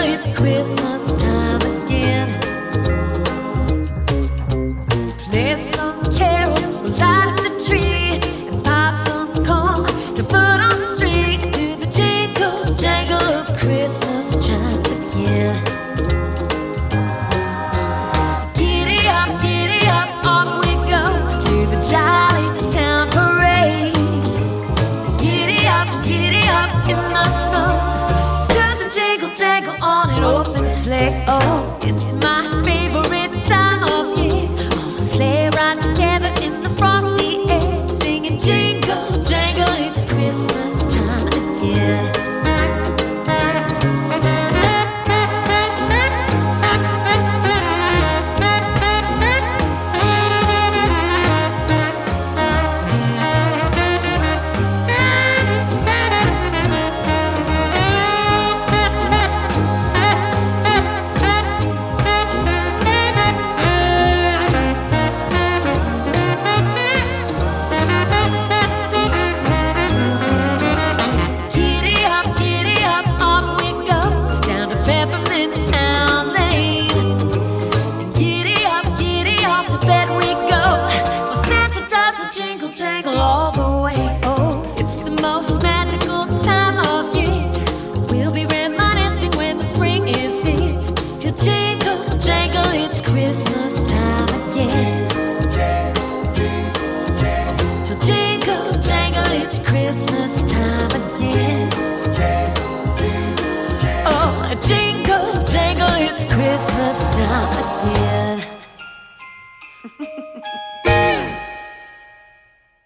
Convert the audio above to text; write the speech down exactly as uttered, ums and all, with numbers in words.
it's Christmas time again. Play some carols, light up the tree, and pop some corn to put on the street to the jingle jangle of Christmas chimes again. Giddy up, giddy up, off we go to the jolly town parade. Giddy up, giddy up in the snow to the jingle jangle on an open sleigh. Oh, it's my favorite time of year. All the sleigh ride together in the frosty air, singing jingle jangle, it's Christmas time again. Jangle all the way. Oh, it's the most magical time of year. We'll be reminiscing when the spring is here. To jingle, jangle, it's Christmas time again. To jingle, jangle, it's Christmas time again. Oh, jingle, jangle, it's Christmas time again.